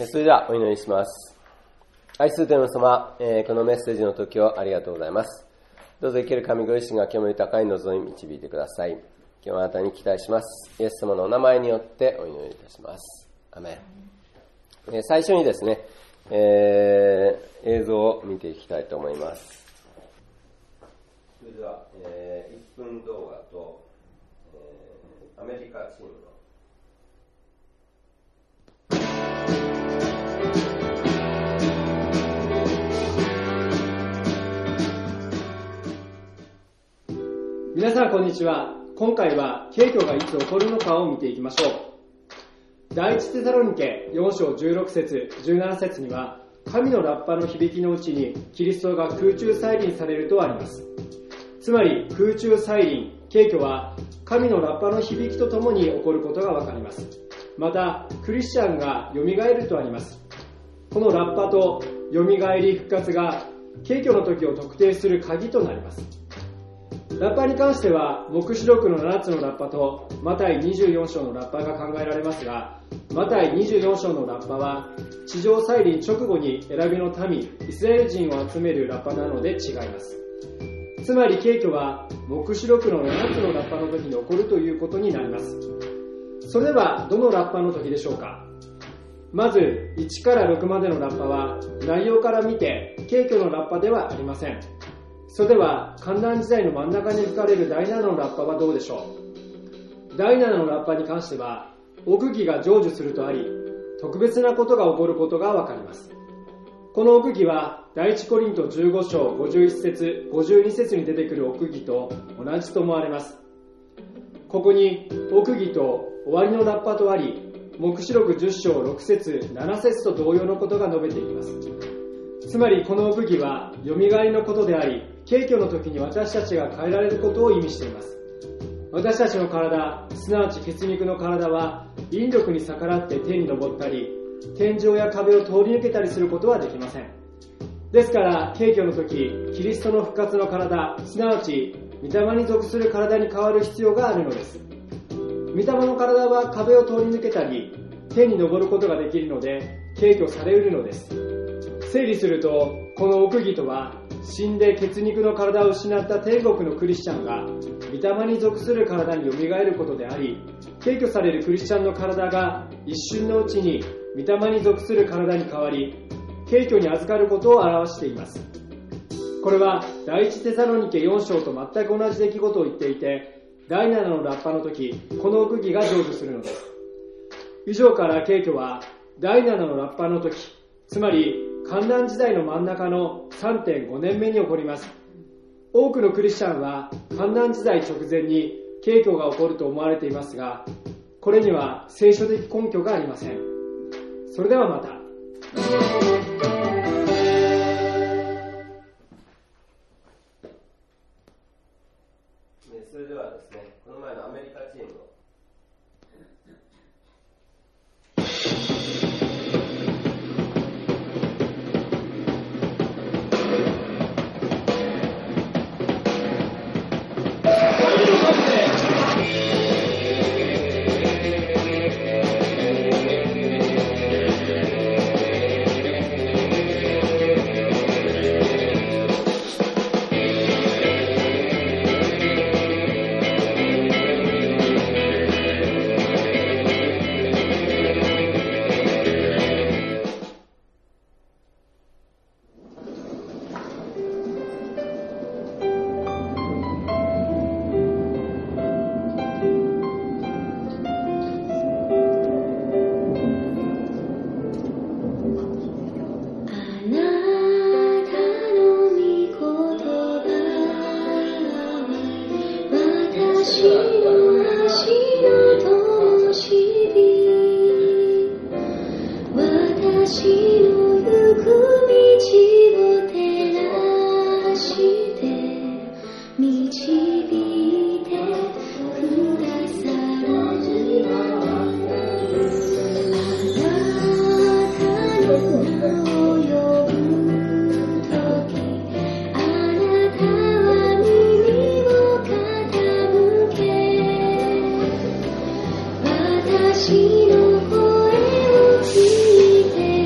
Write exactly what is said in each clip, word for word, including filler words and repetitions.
それではお祈りします。愛する天の様、えー、このメッセージの時をありがとうございます。どうぞ生ける神ご自身が今日も豊かに望み導いてください。今日はあなたに期待します。イエス様のお名前によってお祈りいたします。アメン。えー、最初にですね、えー、映像を見ていきたいと思います。それでは、えー、いっぷん動画と、えー、アメリカチームの皆さんこんにちは。今回は景挙がいつ起こるのかを見ていきましょう。第一テサロニケよん章じゅうろく節じゅうなな節には、神のラッパの響きのうちにキリストが空中再臨されるとあります。つまり空中再臨、景挙は神のラッパの響きとともに起こることがわかります。またクリスチャンがよみがえるとあります。このラッパとよみがえり復活が景挙の時を特定する鍵となります。ラッパに関しては黙示録のななつのラッパとマタイにじゅうよん章のラッパが考えられますが、マタイにじゅうよん章のラッパは地上再臨直後に選びの民イスラエル人を集めるラッパなので違います。つまり景挙は黙示録のななつのラッパの時に起こるということになります。それではどのラッパの時でしょうか。まずいちからろくまでのラッパは内容から見て景挙のラッパではありません。それでは観覧時代の真ん中に吹かれるだいななのラッパはどうでしょう。だいななのラッパに関しては奥義が成就するとあり、特別なことが起こることがわかります。この奥義は第一コリントじゅうご章ごじゅういち節ごじゅうに節に出てくる奥義と同じと思われます。ここに奥義と終わりのラッパとあり、黙示録じゅっ章ろく節なな節と同様のことが述べています。つまりこの奥義はよみがえりのことであり、景挙の時に私たちが変えられることを意味しています。私たちの体、すなわち血肉の体は引力に逆らって天に昇ったり、天井や壁を通り抜けたりすることはできません。ですから景挙の時、キリストの復活の体、すなわち御霊に属する体に変わる必要があるのです。御霊の体は壁を通り抜けたり天に昇ることができるので景挙されうるのです。整理すると、この奥義とは死んで血肉の体を失った天国のクリスチャンが御霊に属する体によみがえることであり、景挙されるクリスチャンの体が一瞬のうちに御霊に属する体に変わり、景挙に預かることを表しています。これは第一テサロニケよん章と全く同じ出来事を言っていて、だいななのラッパの時、この奥義が成就するのです。以上から景挙はだいななのラッパの時、つまり観覧時代の真ん中の さんてんごねんめに起こります。多くのクリスチャンは観覧時代直前に景挙が起こると思われていますが、これには聖書的根拠がありません。それではまた。 それではですね、この前のアメリカチームの私の声を聞いて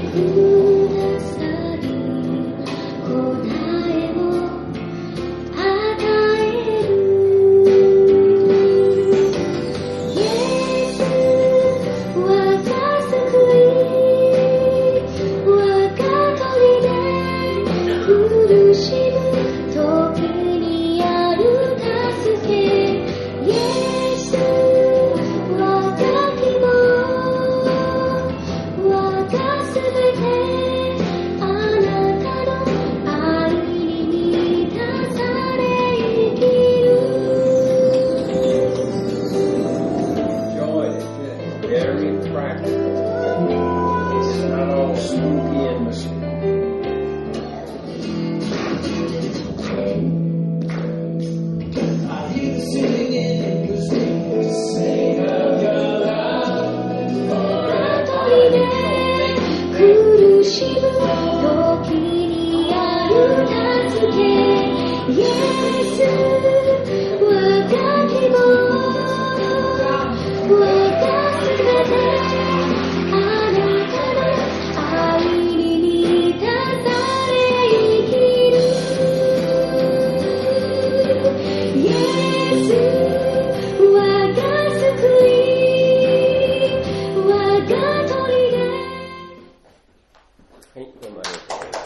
Spooky atmosphere. I hear the singing in the streets, sing of your love. 苦しむ時にある助け、イエス、我が希望、我がすべて、あなたの愛に満たされ生きる。イエス、我が救い、我が砦。 はい、どうもありがとうございます。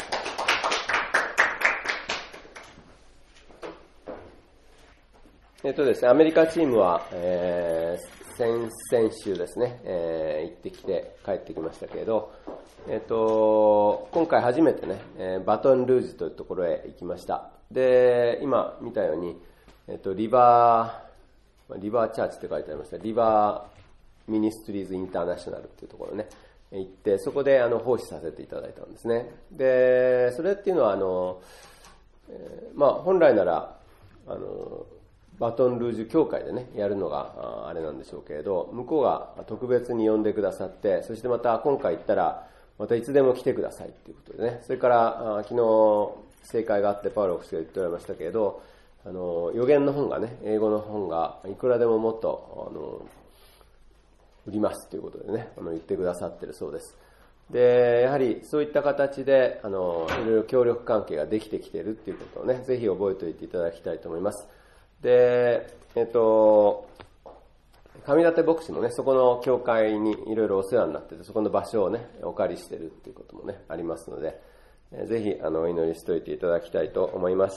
えっとですね、アメリカチームは、えー、先々週ですね、えー、行ってきて帰ってきましたけれど、えっと、今回初めてね、えー、バトンルージュというところへ行きました。で、今見たように、えっと、リバー、リバーチャーチって書いてありました。リバーミニストリーズインターナショナルっていうところね、行って、そこであの奉仕させていただいたんですね。で、それっていうのは、あの、えー、まあ、本来なら、あの、バトンルージュ協会でね、やるのがあれなんでしょうけれど、向こうが特別に呼んでくださって、そしてまた今回行ったら、またいつでも来てくださいということでね、それから昨日正会があってパウロ牧師が言っておられましたけれど、あの、予言の本がね、英語の本がいくらでももっと、あの、売りますということでね、あの言ってくださってるそうです。で、やはりそういった形で、あの、いろいろ協力関係ができてきているっていうことをね、ぜひ覚えておいていただきたいと思います。で、えっと、上立牧師もね、そこの教会にいろいろお世話になってて、そこの場所をね、お借りしてるっていうこともね、ありますので、ぜひ、あの、お祈りしておいていただきたいと思います。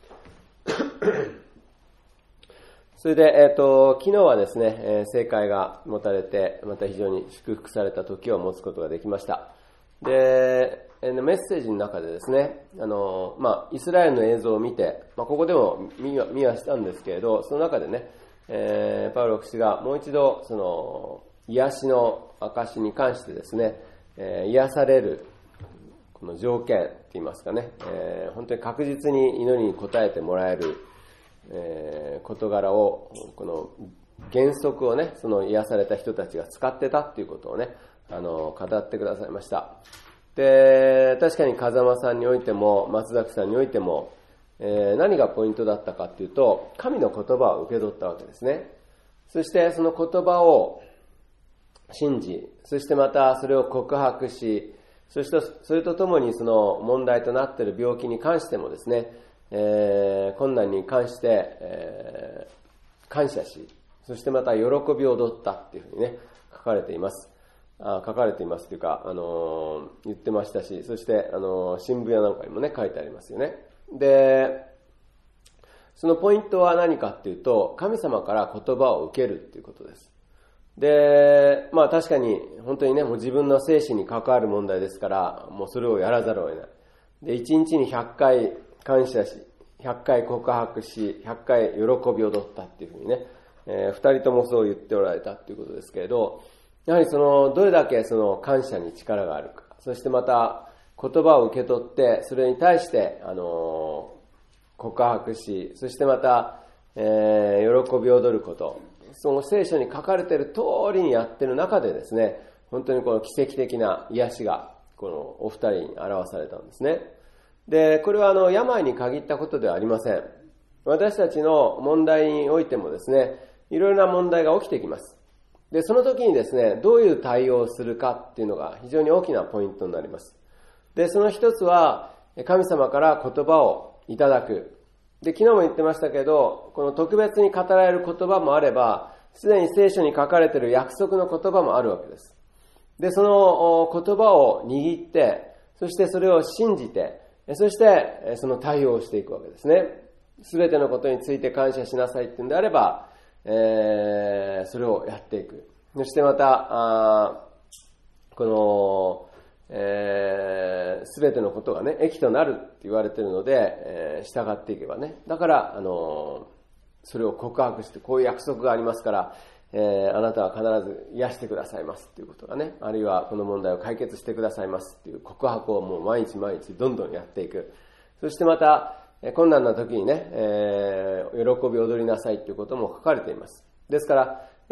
それで、えっと、昨日はですね、えー、聖会が持たれて、また非常に祝福された時を持つことができました。で、メッセージの中でですね、あの、まあ、イスラエルの映像を見て、まあ、ここでも見は、見はしたんですけれど、その中でね、えー、パウロ牧師がもう一度、その、癒しの証に関してですね、えー、癒される、この条件って言いますかね、えー、本当に確実に祈りに応えてもらえる、えー、事柄を、この原則をね、その癒された人たちが使ってたっていうことをね、あの、語ってくださいました。で、確かに風間さんにおいても、松崎さんにおいても、えー、何がポイントだったかっていうと、神の言葉を受け取ったわけですね。そしてその言葉を信じ、そしてまたそれを告白し、そしてそれとともにその問題となっている病気に関してもですね、えー、困難に関して、えー、感謝し、そしてまた喜びを踊ったっていうふうにね、書かれています。あ書かれていますというか、あのー、言ってましたし、そして、あのー、新聞やなんかにもね、書いてありますよね。で、そのポイントは何かっていうと、神様から言葉を受けるっていうことです。で、まあ確かに、本当にね、もう自分の生死に関わる問題ですから、もうそれをやらざるを得ない。で、一日にひゃっかい感謝し、ひゃっかい告白し、ひゃっかい喜びを踊ったっていうふうにね、えー、二人ともそう言っておられたっていうことですけれど、やはりその、どれだけその感謝に力があるか、そしてまた言葉を受け取って、それに対して、あの、告白し、そしてまた、えー、喜びを踊ること、その聖書に書かれている通りにやっている中でですね、本当にこの奇跡的な癒しが、このお二人に表されたんですね。で、これはあの、病に限ったことではありません。私たちの問題においてもですね、いろいろな問題が起きてきます。で、その時にですね、どういう対応をするかっていうのが非常に大きなポイントになります。で、その一つは、神様から言葉をいただく。で、昨日も言ってましたけど、この特別に語られる言葉もあれば、すでに聖書に書かれている約束の言葉もあるわけです。で、その言葉を握って、そしてそれを信じて、そしてその対応をしていくわけですね。すべてのことについて感謝しなさいっていうんであれば、えー、それをやっていく。そしてまた、あこの、えー、全てのことがね、益となるって言われているので、えー、従っていけばね。だから、あのー、それを告白して、こういう約束がありますから、 えー、あなたは必ず癒してくださいますっていうことがね、あるいはこの問題を解決してくださいますっていう告白をもう毎日毎日どんどんやっていく。そしてまた、困難な時にね、えー、喜び踊りなさいっていうことも書かれています。ですから、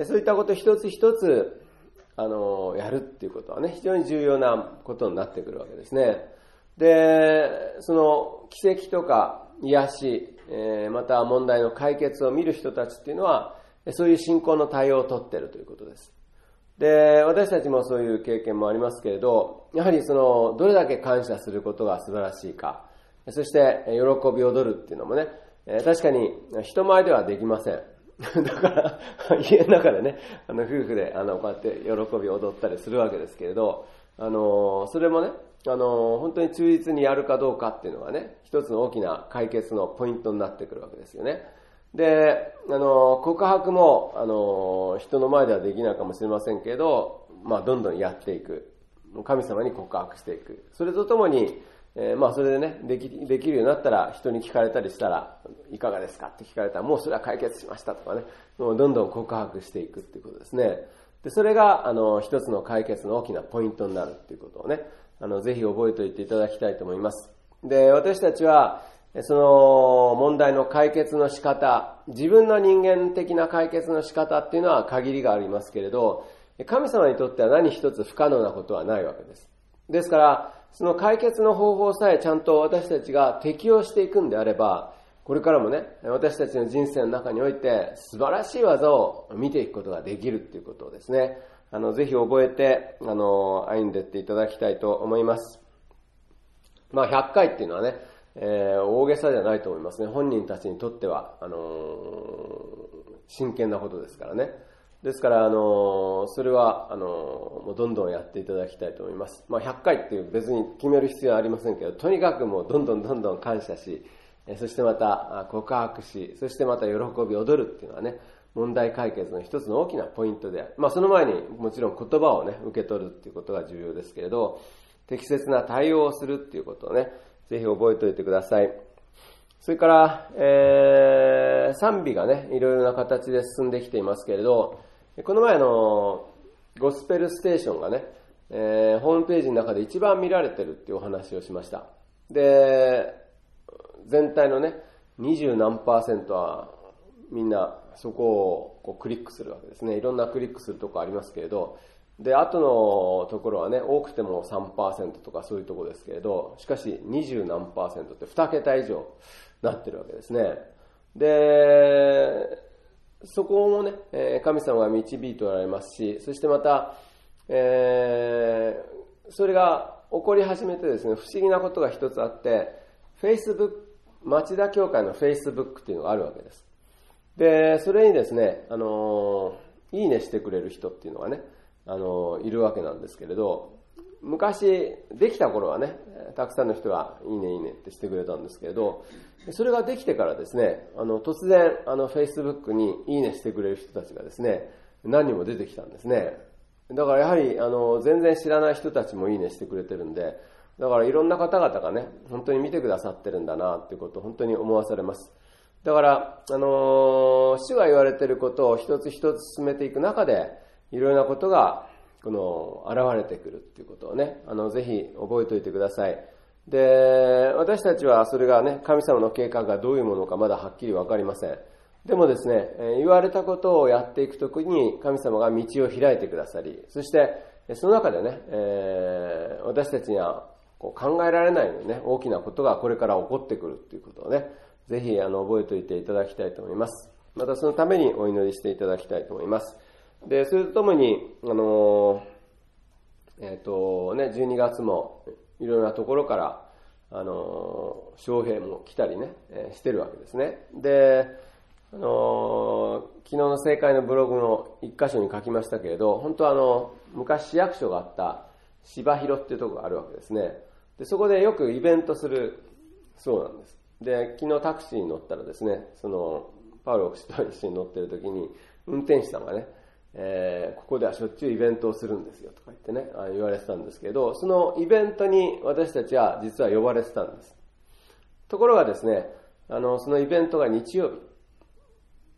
そういったこと一つ一つ、あの、やるっていうことはね、非常に重要なことになってくるわけですね。で、その奇跡とか癒し、えー、また問題の解決を見る人たちっていうのは、そういう信仰の対応をとっているということです。で、私たちもそういう経験もありますけれど、やはりその、どれだけ感謝することが素晴らしいか、そして喜び踊るっていうのもね、確かに人前ではできません。だから、家の中でね、あの夫婦であのこうやって喜び踊ったりするわけですけれど、あの、それもね、あの、本当に忠実にやるかどうかっていうのがね、一つの大きな解決のポイントになってくるわけですよね。で、あの、告白も、あの、人の前ではできないかもしれませんけど、まあ、どんどんやっていく。神様に告白していく。それとともに、えー、まあ、それでね、でき、できるようになったら、人に聞かれたりしたら、いかがですかって聞かれたら、もうそれは解決しましたとかね、もうどんどん告白していくっていうことですね。で、それが、あの、一つの解決の大きなポイントになるっていうことをね、あの、ぜひ覚えておいていただきたいと思います。で、私たちは、その問題の解決の仕方、自分の人間的な解決の仕方っていうのは限りがありますけれど、神様にとっては何一つ不可能なことはないわけです。ですから、その解決の方法さえちゃんと私たちが適用していくんであれば、これからもね、私たちの人生の中において素晴らしい技を見ていくことができるっていうことをですね、あの、ぜひ覚えて、あの、歩んでいっていただきたいと思います。まあ、ひゃっかいっていうのはね、えー、大げさじゃないと思いますね。本人たちにとっては、あのー、真剣なことですからね。ですから、あのー、それは、あのー、もうどんどんやっていただきたいと思います。まあ、ひゃっかいっていう別に決める必要はありませんけど、とにかくもうどんどんどんどん感謝し、そしてまた告白し、そしてまた喜び踊るっていうのはね、問題解決の一つの大きなポイントである。まあ、その前にもちろん言葉をね、受け取るっていうことが重要ですけれど、適切な対応をするっていうことをね、ぜひ覚えておいてください。それから、えー、賛美がね、いろいろな形で進んできていますけれど、この前のゴスペルステーションがね、えー、ホームページの中で一番見られてるっていうお話をしました。で、全体のね、二十何パーセントはみんなそこをこうクリックするわけですね。いろんなクリックするとこありますけれど、で、後のところはね、多くても さんパーセント とかそういうところですけれど、しかしにじゅう何パーセントってに桁以上なってるわけですね。で、そこもね、神様が導いておられますし、そしてまた、えー、それが起こり始めてですね、不思議なことが一つあって、Facebook、町田教会の Facebook っていうのがあるわけです。で、それにですね、あの、いいねしてくれる人っていうのがね、あの、いるわけなんですけれど、昔、できた頃はね、たくさんの人がいいねいいねってしてくれたんですけれど、それができてからですね、あの、突然、あの、Facebook にいいねしてくれる人たちがですね、何人も出てきたんですね。だからやはり、あの、全然知らない人たちもいいねしてくれてるんで、だからいろんな方々がね、本当に見てくださってるんだなっていうことを本当に思わされます。だから、あの、主が言われていることを一つ一つ進めていく中で、いろいろなことが、この、現れてくるっていうことをね、あの、ぜひ覚えておいてください。で、私たちはそれがね、神様の計画がどういうものかまだはっきりわかりません。でもですね、言われたことをやっていくときに神様が道を開いてくださり、そしてその中でね、えー、私たちにはこう考えられないようにね、大きなことがこれから起こってくるっていうことをね、ぜひあの覚えておいていただきたいと思います。またそのためにお祈りしていただきたいと思います。で、それとともに、あの、えっとね、じゅうにがつもいろいろなところから、あの、将兵も来たりね、えー、してるわけですね。で、あの、昨日の政界のブログの一箇所に書きましたけれど、本当はあの、昔市役所があった芝広っていうところがあるわけですね。で、そこでよくイベントするそうなんです。で、昨日タクシーに乗ったらですね、その、パウロ牧師と一緒に乗ってる時に、運転手さんがね、えー、ここではしょっちゅうイベントをするんですよとか言ってね、あ言われてたんですけど、そのイベントに私たちは実は呼ばれてたんです。ところがですね、あの、そのイベントが日曜日。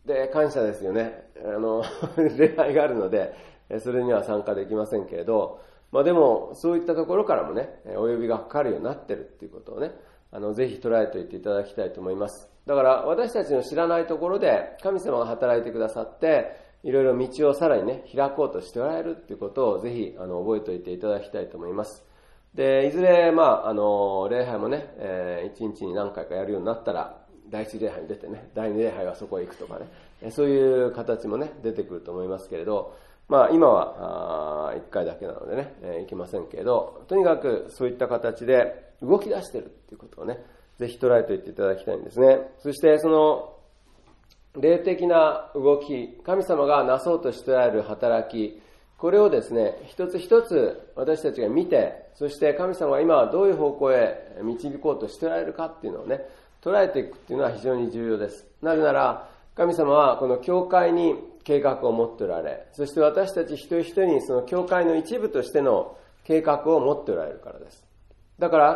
で、感謝ですよね。あの、礼拝があるので、それには参加できませんけれど、まあでも、そういったところからもね、お呼びがかかるようになってるっていうことをね、あの、ぜひ捉えておいていただきたいと思います。だから、私たちの知らないところで、神様が働いてくださって、いろいろ道をさらにね、開こうとしておられるっていうことを、ぜひ、あの、覚えておいていただきたいと思います。で、いずれ、まあ、あの、礼拝もね、えー、一日に何回かやるようになったら、第一礼拝に出てね、第二礼拝はそこへ行くとかね、そういう形もね、出てくると思いますけれど、まあ今は一回だけなのでね、えー、行けませんけれど、とにかくそういった形で動き出しているっていうことをね、ぜひ捉えておいていただきたいんですね。そしてその霊的な動き、神様がなそうとしておられる働き、これをですね、一つ一つ私たちが見て、そして神様が今はどういう方向へ導こうとしておられるかっていうのをね、捉えていくっていうのは非常に重要です。なぜなら、神様はこの教会に計画を持っておられ、そして私たち一人一人にその教会の一部としての計画を持っておられるからです。だから、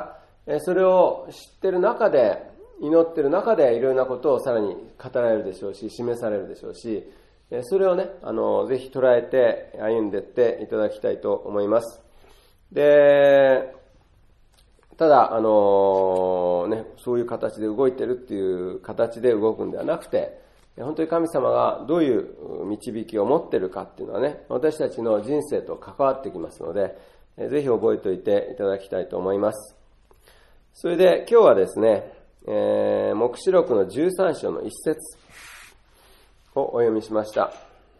それを知っている中で、祈っている中でいろいろなことをさらに語られるでしょうし、示されるでしょうし、それをね、あの、ぜひ捉えて歩んでいっていただきたいと思います。で、ただ、あのね、そういう形で動いてるっていう形で動くんではなくて、本当に神様がどういう導きを持っているかっていうのはね、私たちの人生と関わってきますので、ぜひ覚えておいていただきたいと思います。それで今日はですね、えー、黙示録のじゅうさん章の一節をお読みしました。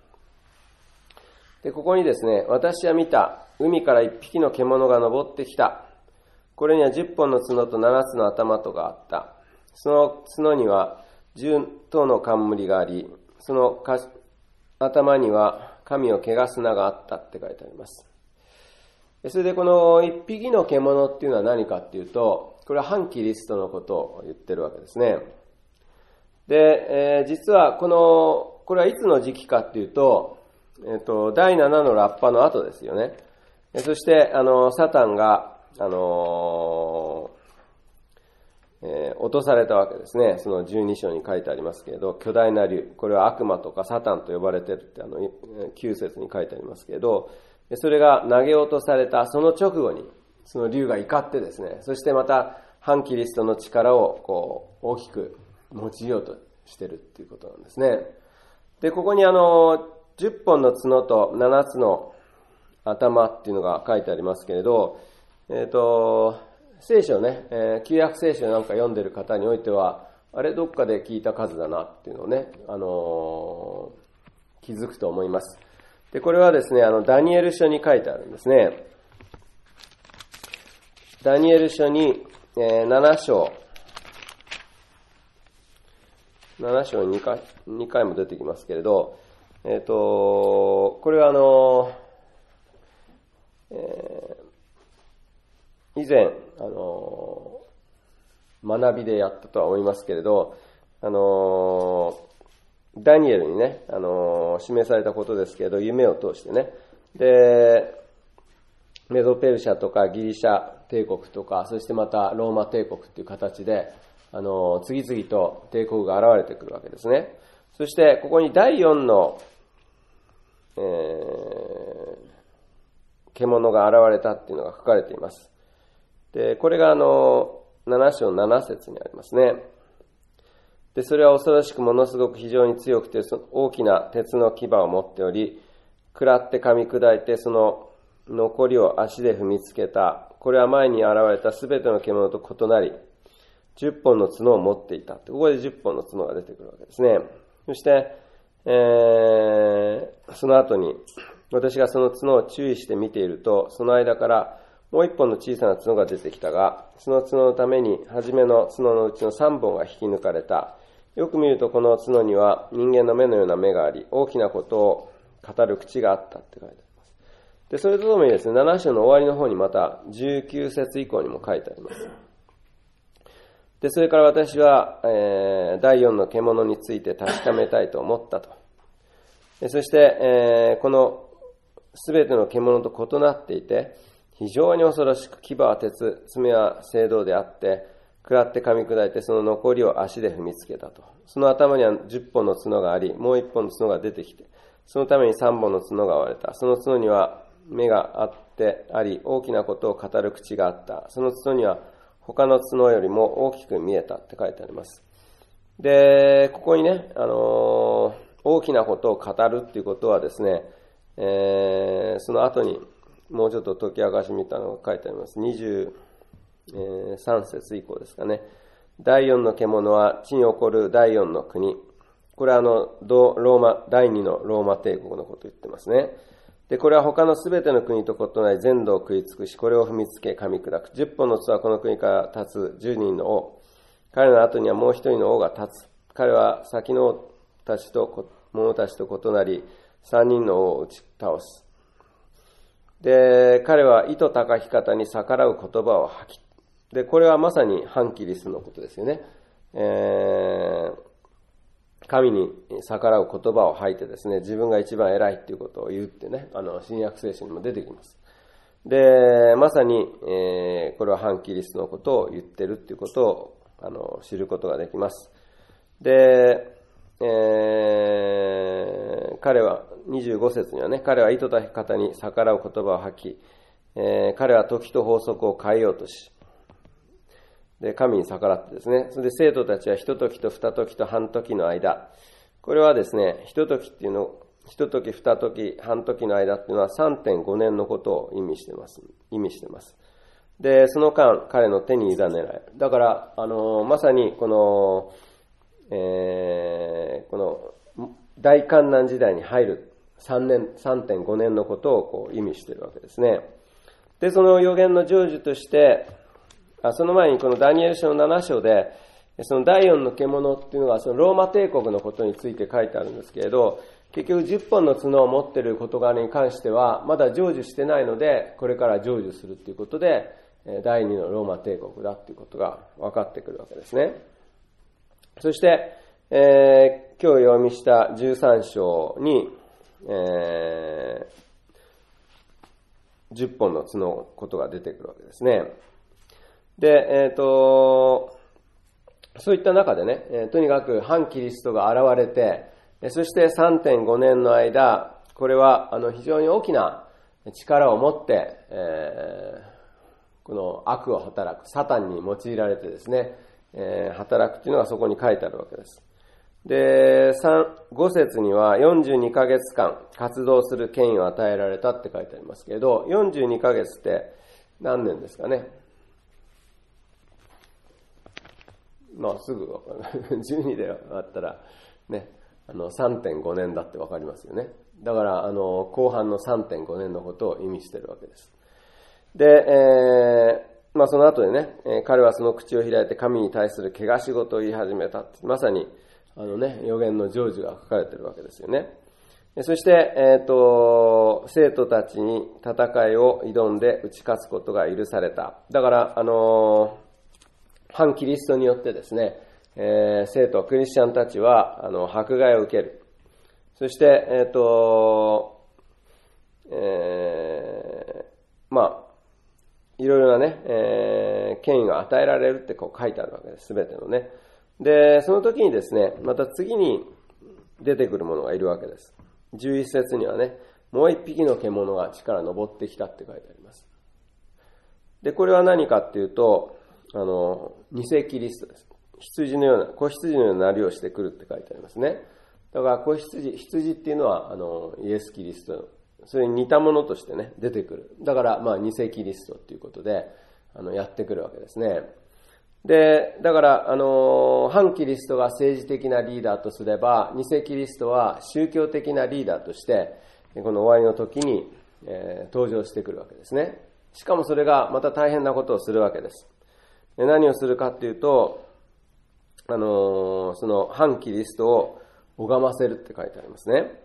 で、ここにですね、私は見た、海から一匹の獣が登ってきた。これには十本の角と七つの頭とがあった。その角には十頭の冠があり、その頭には神を汚す名があったって書いてあります。それでこの一匹の獣っていうのは何かっていうと、これは反キリストのことを言ってるわけですね。で、えー、実はこの、これはいつの時期かっていうと、えっと、だいななのラッパの後ですよね。そして、あの、サタンが、あのーえー、落とされたわけですね。そのじゅうに章に書いてありますけれど、巨大な竜、これは悪魔とかサタンと呼ばれてるってあのきゅう節に書いてありますけれど、それが投げ落とされたその直後に、その竜が怒ってですね、そしてまた反キリストの力をこう大きく用いようとしてるっていうことなんですね。で、ここにあの、じゅっぽんの角とななつの頭っていうのが書いてありますけれど、えっと、聖書ね、えー、旧約聖書なんか読んでる方においては、あれどっかで聞いた数だなっていうのをね、あのー、気づくと思います。で、これはですね、あの、ダニエル書に書いてあるんですね。ダニエル書に、えー、なな章、なな章ににかい、にかいも出てきますけれど、えっと、これはあの、えー以前、あのー、学びでやったとは思いますけれど、あのー、ダニエルにね、あのー、示されたことですけれど、夢を通してね、で、メゾペルシャとかギリシャ帝国とか、そしてまたローマ帝国っていう形で、あのー、次々と帝国が現れてくるわけですね。そして、ここにだいよんの、えー、獣が現れたっていうのが書かれています。で、これがあの、なな章なな節にありますね。で、それは恐ろしくものすごく非常に強くて、その大きな鉄の牙を持っており、食らって噛み砕いて、その残りを足で踏みつけた。これは前に現れたすべての獣と異なり、じゅっぽんの角を持っていた。ここでじゅっぽんの角が出てくるわけですね。そして、えー、その後に、私がその角を注意して見ていると、その間から、もう一本の小さな角が出てきたが、その角のために、初めの角のうちの三本が引き抜かれた。よく見るとこの角には人間の目のような目があり、大きなことを語る口があったって書いてあります。で、それとともにですね、なな章の終わりの方にまたじゅうきゅう節以降にも書いてあります。で、それから私は、えー、だいよんの獣について確かめたいと思ったと。でそして、えー、このすべての獣と異なっていて、非常に恐ろしく、牙は鉄、爪は青銅であって、食らって噛み砕いてその残りを足で踏みつけたと。 その頭にはじゅっぽんの角があり、もういっぽんの角が出てきて、そのためにさんぼんの角が割れた。その角には目があってあり、大きなことを語る口があった。その角には他の角よりも大きく見えたって書いてあります。で、ここにね、あのー、大きなことを語るっていうことはですね、えー、その後にもうちょっと解き明かしみたいなのが書いてあります。にじゅうさん節以降ですかね。第四の獣は地に起こる第四の国。これはあの、ローマ、第二のローマ帝国のことを言ってますね。で、これは他のすべての国と異なり全土を食い尽くし、これを踏みつけ噛み砕く。十本の角はこの国から立つ十人の王。彼の後にはもう一人の王が立つ。彼は先の王たちと、者たちと異なり、三人の王を打ち倒す。で、彼は意図高き方に逆らう言葉を吐き。で、これはまさに反キリストのことですよね。えー、神に逆らう言葉を吐いてですね、自分が一番偉いっていうことを言うってね、あの、新約聖書にも出てきます。で、まさに、えー、これは反キリストのことを言ってるっていうことを、あの、知ることができます。で、えー、彼は、にじゅうご節にはね、彼は意図高き方に逆らう言葉を吐き、えー、彼は時と法則を変えようとし、で、神に逆らってですね、それで生徒たちは一時と二時と半時の間、これはですね、一時っていうの、一時二時半時の間っていうのは さんてんご 年のことを意味してます。意味してます。で、その間、彼の手に委ねられる。だから、あの、まさにこの、えー、この大観難時代に入るさんねん、さんてんご 年のことをこう意味しているわけですね。で、その預言の成就として、あその前にこのダニエル書のなな章で、その第四の獣っていうのはそのローマ帝国のことについて書いてあるんですけれど、結局じゅっぽんの角を持っている事柄に関してはまだ成就してないので、これから成就するっていうことで、第二のローマ帝国だっていうことが分かってくるわけですね。そして、えー、今日読みしたじゅうさん章に、えー、じゅっぽんの角のことが出てくるわけですね。で、えっと、そういった中でね、えー、とにかく反キリストが現れて、そして さんてんご 年の間、これはあの非常に大きな力を持って、えー、この悪を働く、サタンに用いられてですね、えー、働くというのがそこに書いてあるわけです。で、ご節にはよんじゅうにかげつかん活動する権威を与えられたって書いてありますけれど、よんじゅうにかげつって何年ですかね。まあすぐわかる。じゅうにであったらね、あの さんてんご 年だってわかりますよね。だからあの後半の さんてんご 年のことを意味しているわけです。で、えーまあその後でね、えー、彼はその口を開いて神に対する汚し事を言い始めたって、まさにあのね、預言の成就が書かれているわけですよね。そして、えっと、生徒たちに戦いを挑んで打ち勝つことが許された。だから、あの、反キリストによってですね、えー、生徒、クリスチャンたちは、あの、迫害を受ける。そして、えっと、えー、まあ、いろいろなね、えー、権威が与えられるってこう書いてあるわけです。すべてのね。で、その時にですね、また次に出てくるものがいるわけです。じゅういち節にはね、もう一匹の獣が地から登ってきたって書いてあります。で、これは何かっていうと、あの、偽キリストです。羊のような、子羊のようななりをしてくるって書いてありますね。だから子羊、羊っていうのは、あの、イエス・キリスト、それに似たものとしてね、出てくる。だから、まあ、偽キリストっていうことで、あの、やってくるわけですね。で、だから、あの、反キリストが政治的なリーダーとすれば、偽キリストは宗教的なリーダーとして、この終わりの時に、えー、登場してくるわけですね。しかもそれがまた大変なことをするわけです。で、何をするかっていうと、あの、その反キリストを拝ませるって書いてありますね。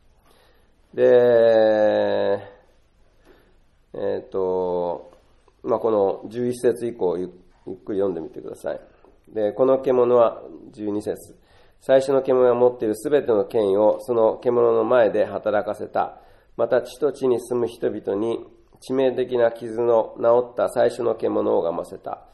で、えっと、まあ、このじゅういち節以降ゆっくり読んでみてください。で、この獣はじゅうに節。最初の獣が持っているすべての権威をその獣の前で働かせた。また地と地に住む人々に致命的な傷の治った最初の獣を拝ませた。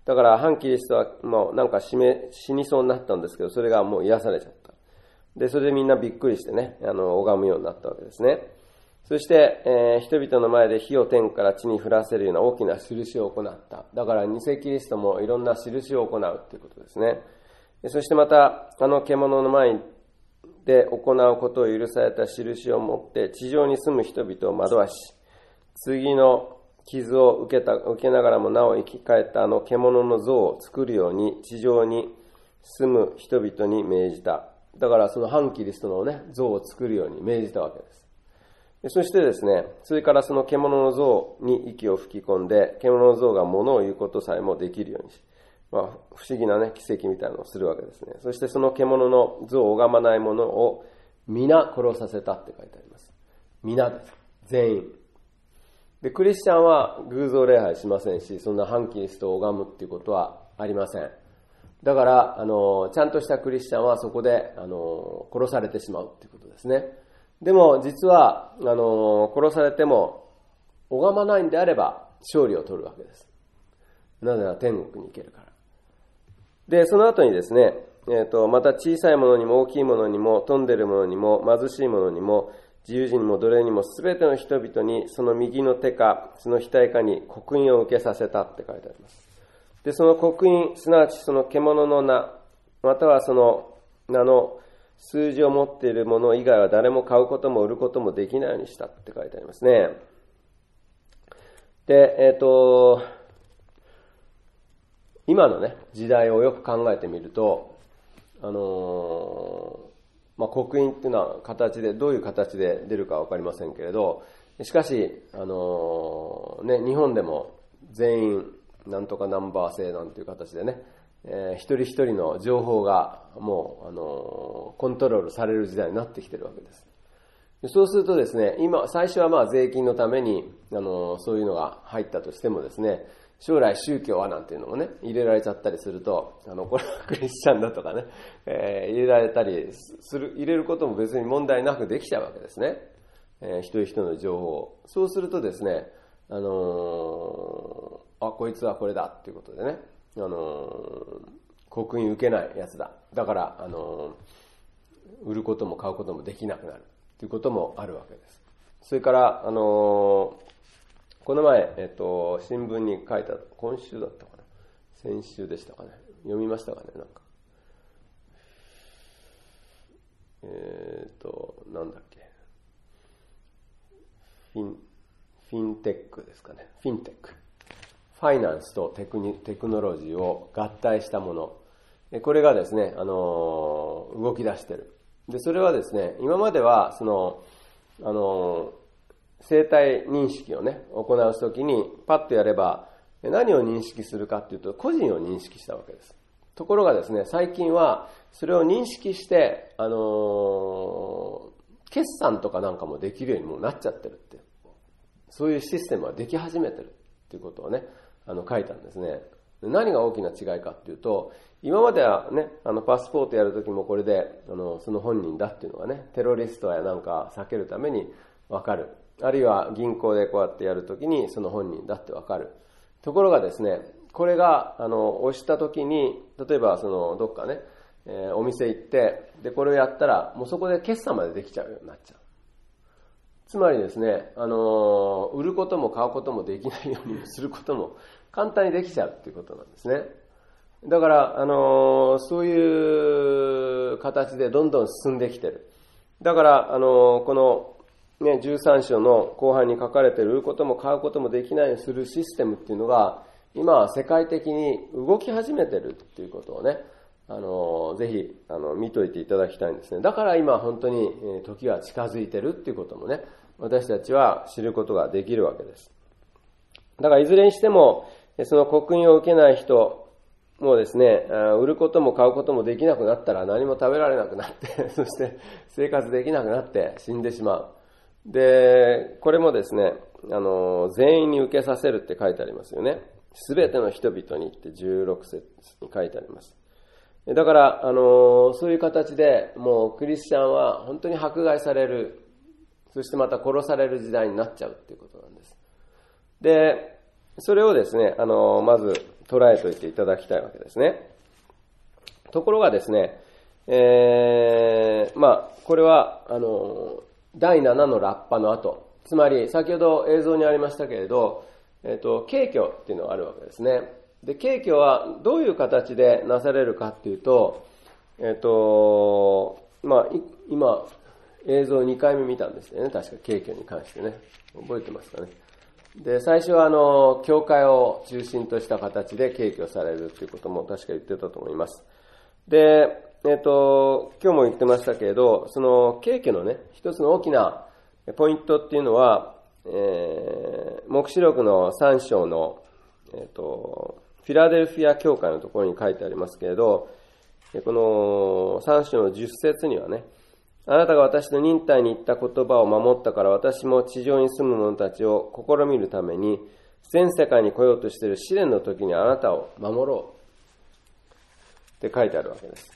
だから反キリストはもうなんか死め、死にそうになったんですけど、それがもう癒されちゃった。で、それでみんなびっくりしてね、あの、拝むようになったわけですね。そして、えー、人々の前で火を天から地に降らせるような大きな印を行った。だから偽キリストもいろんな印を行うということですね。そしてまた、あの獣の前で行うことを許された印を持って地上に住む人々を惑わし、次の傷を受けた、受けながらもなお生き返ったあの獣の像を作るように地上に住む人々に命じた。だからその反キリストのね、像を作るように命じたわけです。そしてですね、それからその獣の像に息を吹き込んで、獣の像が物を言うことさえもできるようにし、まあ、不思議なね、奇跡みたいなのをするわけですね。そしてその獣の像を拝まない者を皆殺させたって書いてあります。皆です。全員。で、クリスチャンは偶像礼拝しませんし、そんな反キリストを拝むっていうことはありません。だから、あの、ちゃんとしたクリスチャンはそこで、あの、殺されてしまうっていうことですね。でも、実は、あの、殺されても、拝まないんであれば、勝利を取るわけです。なぜなら天国に行けるから。で、その後にですね、えっと、また小さいものにも大きいものにも、富んでるものにも、貧しいものにも、自由人にも奴隷にも、すべての人々に、その右の手か、その額かに刻印を受けさせたって書いてあります。で、その刻印、すなわちその獣の名、またはその名の数字を持っているもの以外は誰も買うことも売ることもできないようにしたって書いてありますね。で、えっと、今のね、時代をよく考えてみると、あのー、まあ、刻印っていうのは形で、どういう形で出るかわかりませんけれど、しかし、あのー、ね、日本でも全員、なんとかナンバー制なんていう形でね、えー、一人一人の情報がもう、あのー、コントロールされる時代になってきてるわけです。そうするとですね、今、最初はまあ税金のために、あのー、そういうのが入ったとしてもですね、将来宗教はなんていうのもね、入れられちゃったりすると、あの、これはクリスチャンだとかね、えー、入れられたりする、入れることも別に問題なくできちゃうわけですね。えー、一人一人の情報を。そうするとですね、あのー、あ、こいつはこれだっていうことでね、あのー、刻印受けないやつだ。だから、あのー、売ることも買うこともできなくなるということもあるわけです。それから、あのー、この前、えっと、新聞に書いた、今週だったかな、先週でしたかね、読みましたかね、なんか。えっと、なんだっけ、フィン、フィンテックですかね、フィンテック。ファイナンスとテクニ、テクノロジーを合体したもの。これがですね、あの、動き出してる。で、それはですね、今までは、その、あの、生体認識をね、行うときに、パッとやれば、何を認識するかっていうと、個人を認識したわけです。ところがですね、最近は、それを認識して、あのー、決算とかなんかもできるようにもうなっちゃってるって。そういうシステムはでき始めてるっていうことをね、あの、書いたんですね。何が大きな違いかっていうと、今まではね、あの、パスポートやるときもこれで、あの、その本人だっていうのがね、テロリストやなんか避けるためにわかる。あるいは銀行でこうやってやるときにその本人だってわかる。ところがですね、これが、あの、押したときに、例えばその、どっかね、えー、お店行って、で、これをやったら、もうそこで決算までできちゃうようになっちゃう。つまりですね、あの、売ることも買うこともできないようにすることも簡単にできちゃうっていうことなんですね。だから、あの、そういう形でどんどん進んできてる。だから、あの、この、ね、じゅうさん章の後半に書かれている売ることも買うこともできないようにするシステムっていうのが、今は世界的に動き始めてるっていうことをね、あの、ぜひ、あの、見といていただきたいんですね。だから今本当に、えー、時が近づいてるっていうこともね、私たちは知ることができるわけです。だからいずれにしても、その刻印を受けない人もですね、売ることも買うこともできなくなったら何も食べられなくなって、そして生活できなくなって死んでしまう。で、これもですね、あの、全員に受けさせるって書いてありますよね。すべての人々にってじゅうろく節に書いてあります。だから、あの、そういう形でもうクリスチャンは本当に迫害される、そしてまた殺される時代になっちゃうっていうことなんです。で、 それをですね、あの、まず捉えておいていただきたいわけですね。ところがですね、えー、まあ、これは、あの、だいななのラッパの後、つまり先ほど映像にありましたけれど、えっと、景挙っていうのがあるわけですね。で、景挙はどういう形でなされるかっていうと、えっと、まあ、今、映像にかいめ見たんですよね。確か景挙に関してね。覚えてますかね。で、最初はあの、教会を中心とした形で景挙されるっていうことも確か言ってたと思います。で、えっと、今日も言ってましたけれど、その景挙のね、一つの大きなポイントっていうのは、えー、黙示録のさん章の、えっと、フィラデルフィア教会のところに書いてありますけれど、このさん章のじゅっ節にはね、あなたが私の忍耐に言った言葉を守ったから私も地上に住む者たちを試みるために全世界に来ようとしている試練の時にあなたを守ろうって書いてあるわけです。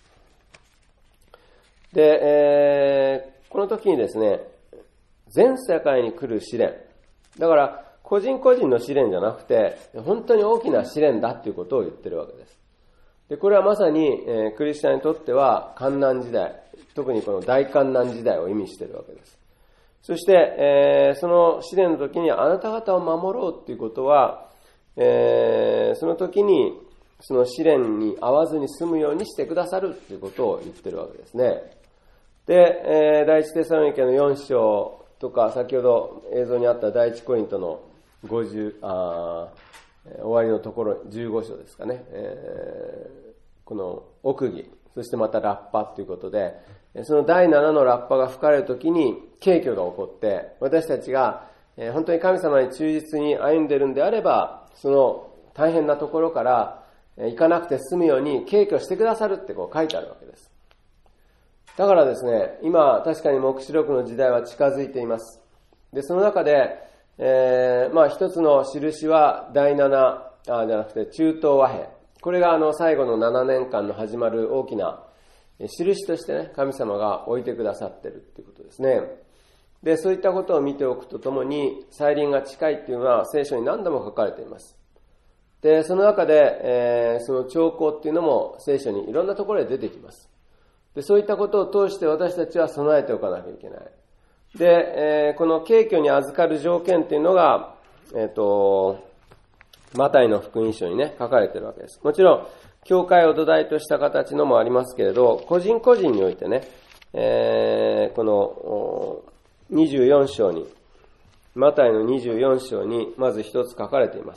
で、えー、この時にですね、全世界に来る試練。だから個人個人の試練じゃなくて本当に大きな試練だっていうことを言ってるわけです。で、これはまさに、えー、クリスチャンにとっては患難時代、特にこの大患難時代を意味しているわけです。そして、えー、その試練の時にあなた方を守ろうということは、えー、その時にその試練に合わずに済むようにしてくださるということを言っているわけですね。で、えー、第一テサロニケのよん章とか、先ほど映像にあった第一コリントのごじゅう、あ終わりのところ、じゅうご章ですかね。えー、この奥義、そしてまたラッパということで、そのだいななのラッパが吹かれるときに景挙が起こって、私たちが本当に神様に忠実に歩んでいるんであれば、その大変なところから行かなくて済むように景挙してくださるってこう書いてあるわけです。だからですね、今確かに黙示録の時代は近づいています。で、その中で、えー、まあ一つの印はだいなな、あじゃなくて中東和平。これがあの最後のななねんかんの始まる大きな印としてね、神様が置いてくださっているということですね。で、そういったことを見ておくとともに、再臨が近いっていうのは聖書に何度も書かれています。で、その中で、えー、その兆候っていうのも聖書にいろんなところで出てきます。で、そういったことを通して私たちは備えておかなきゃいけない。で、えー、この景挙に預かる条件っていうのが、えっと、マタイの福音書にね、書かれているわけです。もちろん、教会を土台とした形のもありますけれど、個人個人においてね、えー、このにじゅうよん章に、マタイのにじゅうよん章にまず一つ書かれています。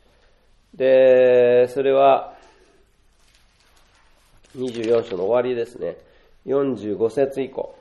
で、それは、にじゅうよん章の終わりですね。よんじゅうご節以降。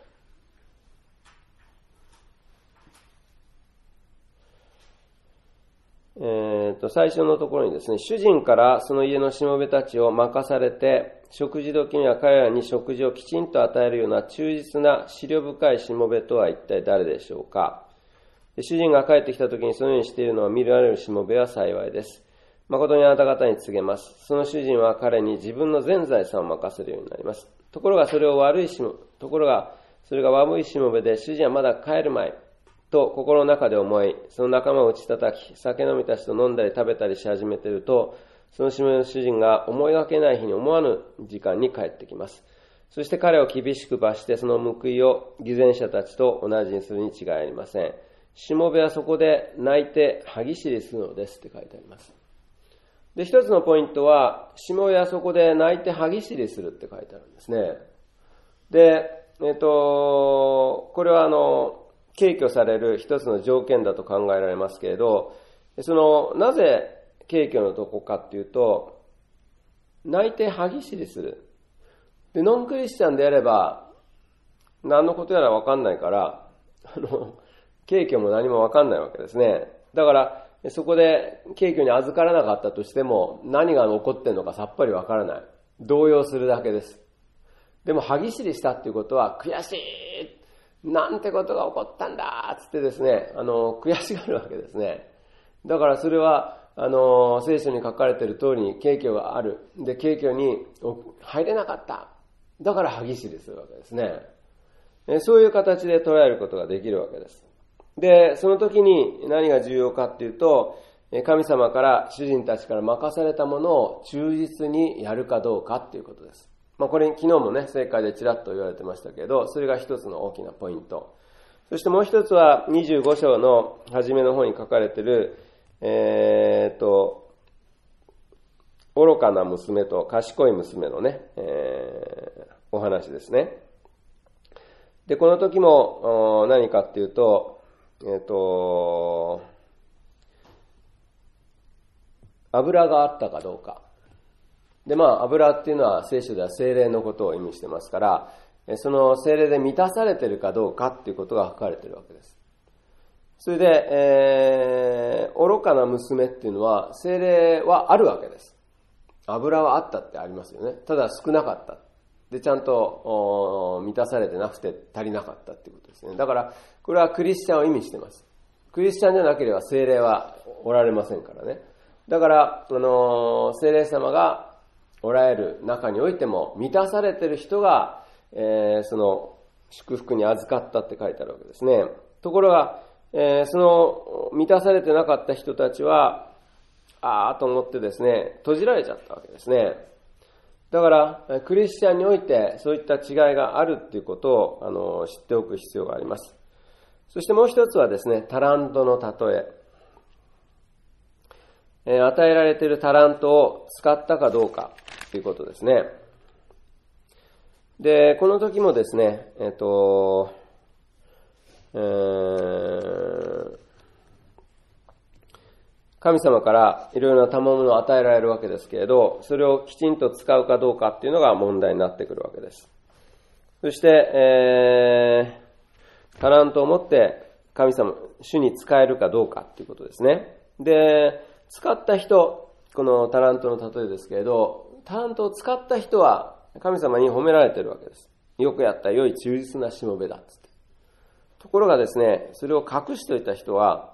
えー、と最初のところにですね、主人からその家のしもべたちを任されて、食事時には彼らに食事をきちんと与えるような忠実な思慮深いしもべとは一体誰でしょうか。主人が帰ってきた時にそのようにしているのは見られるしもべは幸いです。誠にあなた方に告げます。その主人は彼に自分の全財産を任せるようになります。ところがそれを悪いしも、ところがそれが悪いしもべで、主人はまだ帰る前と心の中で思い、その仲間を打ち叩き、酒飲みたちと飲んだり食べたりし始めていると、そのしもべの主人が思いがけない日に思わぬ時間に帰ってきます。そして彼を厳しく罰して、その報いを偽善者たちと同じにするに違いありません。しもべはそこで泣いて歯ぎしりするのですって書いてあります。で、一つのポイントは、しもべはそこで泣いて歯ぎしりするって書いてあるんですね。で、えっと、これはあの、景挙される一つの条件だと考えられますけれど、その、なぜ景挙のとこかっていうと、泣いて歯ぎしりする。で、ノンクリスチャンであれば、何のことやらわかんないから、あの、景挙も何もわかんないわけですね。だから、そこで景挙に預からなかったとしても、何が起こってんのかさっぱりわからない。動揺するだけです。でも、歯ぎしりしたっていうことは、悔しいなんてことが起こったんだつってですね、あの、悔しがるわけですね。だからそれは、あの、聖書に書かれている通りに景挙がある。で、景挙に入れなかった。だから歯ぎしりするわけですね。そういう形で捉えることができるわけです。で、その時に何が重要かっていうと、 神様から主人たちから任されたものを忠実にやるかどうかっていうことです。まあ、これ昨日もね、聖会でちらっと言われてましたけど、それが一つの大きなポイント。そしてもう一つはにじゅうご章の初めの方に書かれている、えー、っと、愚かな娘と賢い娘のね、えー、お話ですね。で、この時も何かっていうと、えっと、油があったかどうか。で、まあ、油っていうのは聖書では聖霊のことを意味してますから、その聖霊で満たされているかどうかっていうことが書かれているわけです。それで、えー、愚かな娘っていうのは、聖霊はあるわけです。油はあったってありますよね。ただ少なかった。で、ちゃんと満たされてなくて足りなかったっていうことですね。だから、これはクリスチャンを意味しています。クリスチャンじゃなければ聖霊はおられませんからね。だから、あのー、聖霊様がおられる中においても、満たされている人が、えー、その祝福に預かったって書いてあるわけですね。ところが、えー、その満たされてなかった人たちは、あーと思ってですね、閉じられちゃったわけですね。だから、クリスチャンにおいてそういった違いがあるっていうことを、あの、知っておく必要があります。そしてもう一つはですね、タラントの例え。えー、与えられているタラントを使ったかどうかということですね。で、この時もですね、えっと、えー、神様からいろいろな賜物を与えられるわけですけれど、それをきちんと使うかどうかっていうのが問題になってくるわけです。そして、えー、タラントを持って神様、主に使えるかどうかっていうことですね。で、使った人、このタラントの例えですけれど、タラントを使った人は神様に褒められているわけです。よくやった良い忠実なしもべだっつって。ところがですね、それを隠しておいた人は、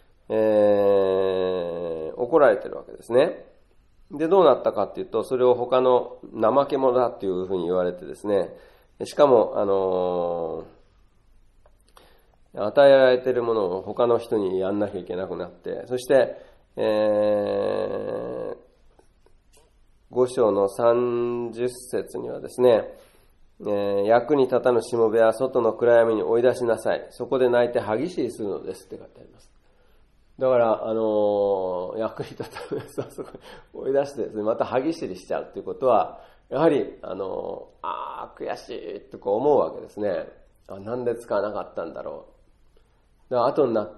えー、怒られているわけですね。で、どうなったかっていうと、それを他の怠け者だっていうふうに言われてですね、しかも、あのー、与えられているものを他の人にやんなきゃいけなくなって、そして、えー、ご章のさんじゅっ節にはですね、えー、役に立たぬしもべは外の暗闇に追い出しなさい。そこで泣いて歯ぎしりするのですって書いてあります。だから、あのー、役に立たぬそこに追い出してですね、また歯ぎしりしちゃうっていうことは、やはり、あのー、あー、悔しいってこう思うわけですね。あ、なんで使わなかったんだろう。だから後になって、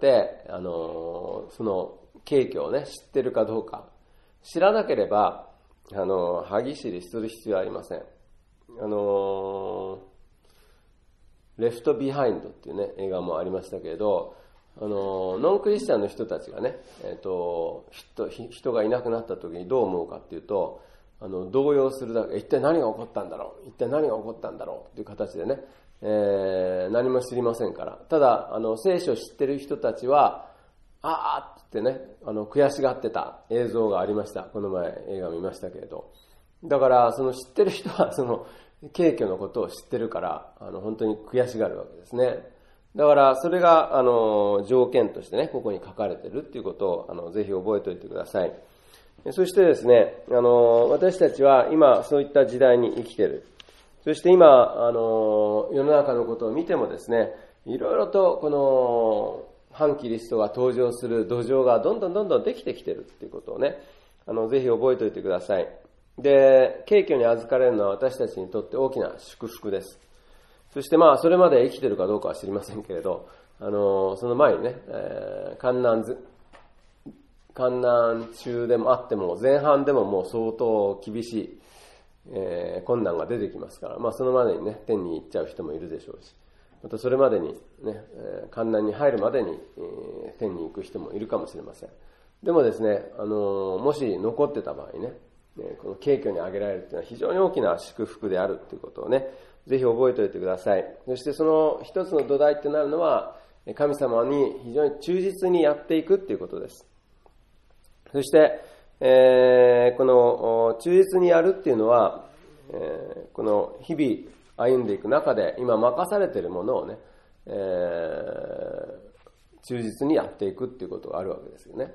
あのー、その、景況をね、知ってるかどうか。知らなければ、あの、歯ぎしりする必要はありません。あの、レフトビハインドっていうね、映画もありましたけれど、あの、ノンクリスチャンの人たちがね、えっと、人、人がいなくなった時にどう思うかっていうと、あの、動揺するだけ、一体何が起こったんだろう一体何が起こったんだろうっていう形でね、えー、何も知りませんから。ただ、あの、聖書を知ってる人たちは、あーってね、あの、悔しがってた映像がありました。この前映画見ましたけれど。だから、その知ってる人は、その、景況のことを知ってるから、あの、本当に悔しがるわけですね。だから、それが、あの、条件としてね、ここに書かれてるっていうことを、あの、ぜひ覚えておいてください。そしてですね、あの、私たちは今、そういった時代に生きてる。そして今、あの、世の中のことを見てもですね、いろいろと、この、反キリストが登場する土壌がどんどんどんどんできてきているっていうことをね、あの、ぜひ覚えておいてください。で、景況に預かれるのは私たちにとって大きな祝福です。そしてまあ、それまで生きてるかどうかは知りませんけれど、あの、その前にね、えー、観難ず、観難中でもあっても、前半でももう相当厳しい、えー、困難が出てきますから、まあ、そのまでにね、天に行っちゃう人もいるでしょうし、またそれまでにね、観難に入るまでに、えー、天に行く人もいるかもしれません。でもですね、あのー、もし残ってた場合ね、この景況に挙げられるというのは非常に大きな祝福であるということをね、ぜひ覚えておいてください。そしてその一つの土台となるのは、神様に非常に忠実にやっていくということです。そして、えー、この忠実にやるっていうのは、えー、この日々歩んでいく中で今任されているものをね、えー、忠実にやっていくっていうことがあるわけですよね。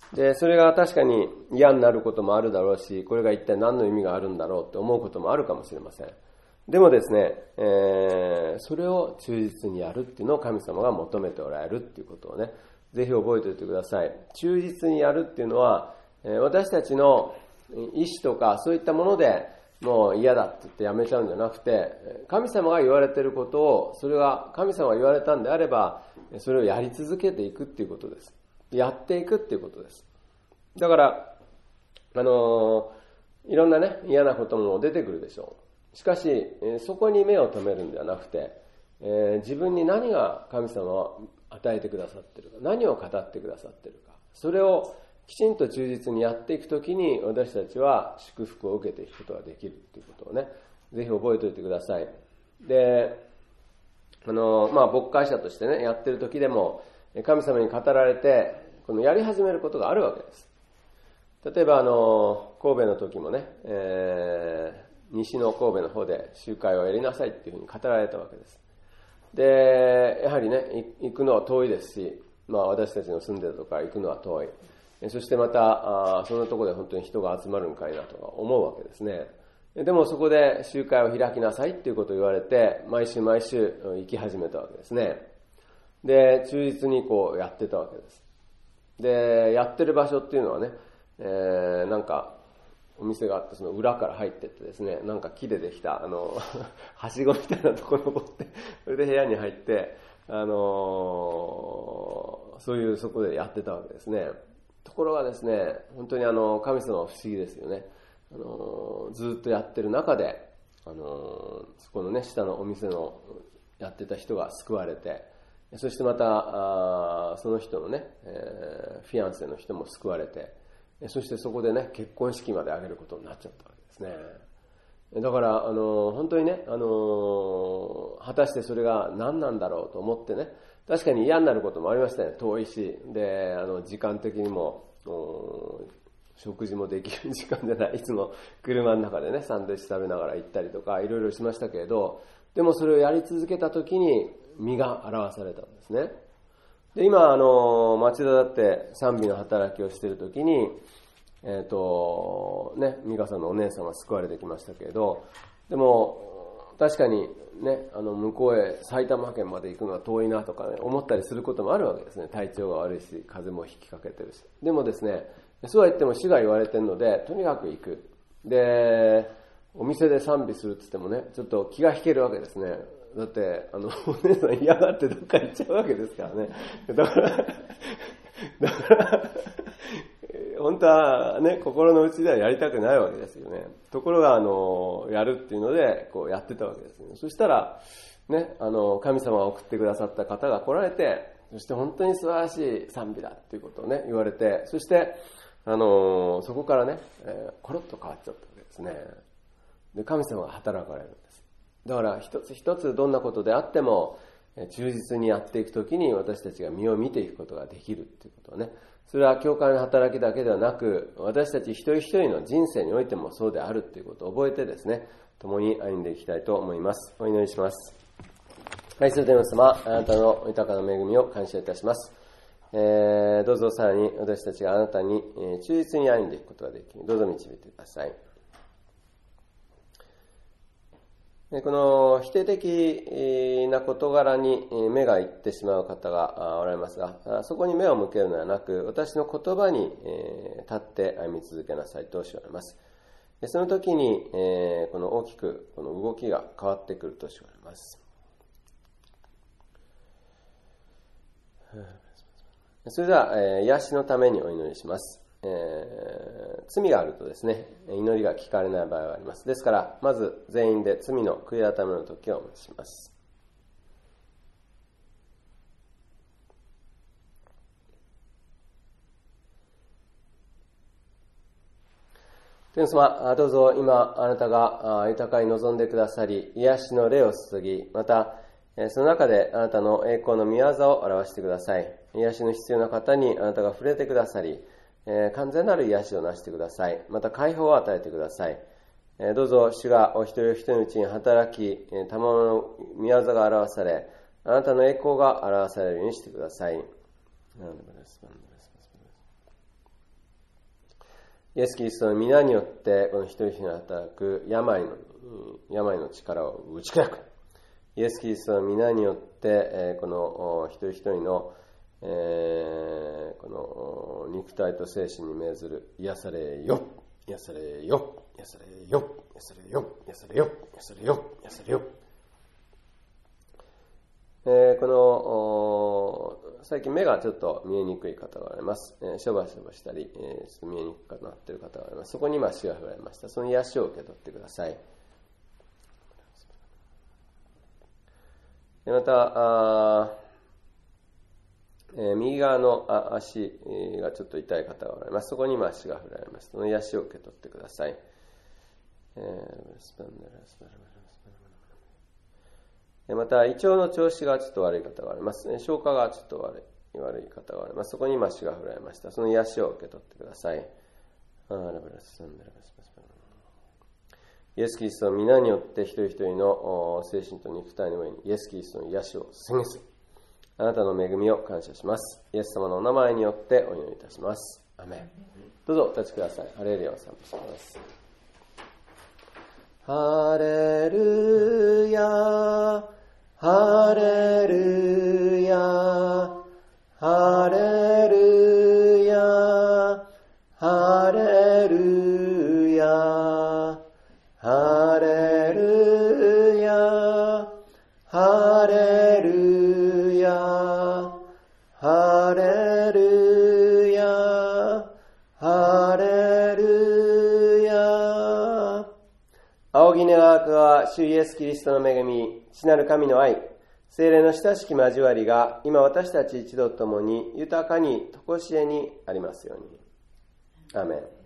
で、それが確かに嫌になることもあるだろうし、これが一体何の意味があるんだろうって思うこともあるかもしれません。でもですね、えー、それを忠実にやるっていうのを神様が求めておられるっていうことをね、ぜひ覚えておいてください。忠実にやるっていうのは、私たちの意志とかそういったものでもう嫌だって言ってやめちゃうんじゃなくて、神様が言われていることを、それが神様が言われたんであれば、それをやり続けていくっていうことです。やっていくっていうことです。だから、あのー、いろんなね、嫌なことも出てくるでしょう。しかし、そこに目を留めるんではなくて、えー、自分に何が神様は与えてくださっているか、何を語ってくださっているか、それをきちんと忠実にやっていくときに、私たちは祝福を受けていくことができるということをね、ぜひ覚えておいてください。で、あのー、まあ、牧会者としてね、やってる時でも、神様に語られて、このやり始めることがあるわけです。例えば、あのー、神戸の時もね、えー、西の神戸の方で集会をやりなさいっていうふうに語られたわけです。で、やはりね、行くのは遠いですし、まあ私たちの住んでるとこから行くのは遠い。そしてまた、あそんなところで本当に人が集まるんかいなとか思うわけですね。でもそこで集会を開きなさいっていうことを言われて、毎週毎週行き始めたわけですね。で、忠実にこうやってたわけです。で、やってる場所っていうのはね、えー、なんか、お店があって、その裏から入ってってですね、なんか木でできた、あの、はしごみたいなところ登って、それで部屋に入って、あの、そういうそこでやってたわけですね。ところがですね、本当にあの、神様は不思議ですよね。あの、ずっとやってる中で、あの、そこのね、下のお店のやってた人が救われて、そしてまた、あその人のね、えー、フィアンセの人も救われて、そしてそこでね、結婚式まで挙げることになっちゃったわけですね。だから、あの、本当にね、あの、果たしてそれが何なんだろうと思ってね、確かに嫌になることもありましたね。遠いし、で、あの、時間的にも、食事もできる時間じゃない。いつも車の中でね、サンドイッチ食べながら行ったりとか、いろいろしましたけれど、でもそれをやり続けたときに、実が表されたんですね。で、今、あの、町田だって賛美の働きをしているときに、えっと、ね、美香さんのお姉さんは救われてきましたけれど、でも、確かにね、あの、向こうへ埼玉県まで行くのは遠いなとかね、思ったりすることもあるわけですね。体調が悪いし、風も引きかけてるし。でもですね、そうは言っても主が言われてるので、とにかく行く。で、お店で賛美するって言ってもね、ちょっと気が引けるわけですね。だって、あの、お姉さん嫌がってどっか行っちゃうわけですからね。だから、だから、本当はね、心の内ではやりたくないわけですよね。ところが、あの、やるっていうので、こうやってたわけですね。そしたら、ね、あの、神様が送ってくださった方が来られて、そして本当に素晴らしい賛美だっていうことをね、言われて、そして、あの、そこからね、えー、コロッと変わっちゃったわけですね。で、神様が働かれるんです。だから一つ一つどんなことであっても忠実にやっていくときに私たちが身を見ていくことができるっていうことはね、それは教会の働きだけではなく、私たち一人一人の人生においてもそうであるっていうことを覚えてですね、共に歩んでいきたいと思います。お祈りします。愛する天の様、あなたの豊かな恵みを感謝いたします。えー、どうぞさらに私たちがあなたに忠実に歩んでいくことができる。どうぞ導いてください。この否定的な事柄に目がいってしまう方がおられますが、そこに目を向けるのではなく、私の言葉に立って歩み続けなさいとおっしゃられます。その時にこの大きくこの動きが変わってくるとおっしゃられます。それでは癒しのためにお祈りします。えー、罪があるとですね、祈りが聞かれない場合があります。ですから、まず全員で罪の悔い改めの時をお待ちします。天様、どうぞ今あなたが豊かに望んでくださり、癒しの霊を注ぎ、またその中であなたの栄光の御業を表してください。癒しの必要な方にあなたが触れてくださり、えー、完全なる癒しをなしてください。また解放を与えてください。えー、どうぞ主がお一人お一人のうちに働き、えー、賜物の御業が表され、あなたの栄光が表されるようにしてください。 イエス・キリストの皆によって、この一人一人の働く病の、病の力を打ち砕く。イエス・キリストの皆によって、この一人一人の、えー、この肉体と精神に命ずる癒されよ、癒されよ、癒されよ、癒されよ、癒されよ、癒されよ、癒されよ。えー、この最近目がちょっと見えにくい方があります。えー、しょばしょばしたり、えー、ちょっと見えにくくなっている方があります。そこに今足が振られました。その癒しを受け取ってください。でまたあ、えー、右側の足がちょっと痛い方がおられます。そこに今足が振られます。その癒しを受け取ってください。えーまた、胃腸の調子がちょっと悪い方があります。消化がちょっと悪い、悪い方があります。そこに今足が振られました。その癒しを受け取ってください。イエス・キリストの皆によって一人一人の精神と肉体の上にイエス・キリストの癒しを宣言する。あなたの恵みを感謝します。イエス様のお名前によってお祈りいたします。アメン。どうぞお立ちください。ハレルヤを賛美します。ハレルヤ、ハレルヤ、ハレルヤ、ハレルヤ、ハレルヤ、ハレルヤ、ハレルヤ、ハレルヤ。仰ぎ願わくは主イエスキリストの恵み、父なる神の愛、聖霊の親しき交わりが今私たち一同ともに豊かに常しえにありますように。アーメン。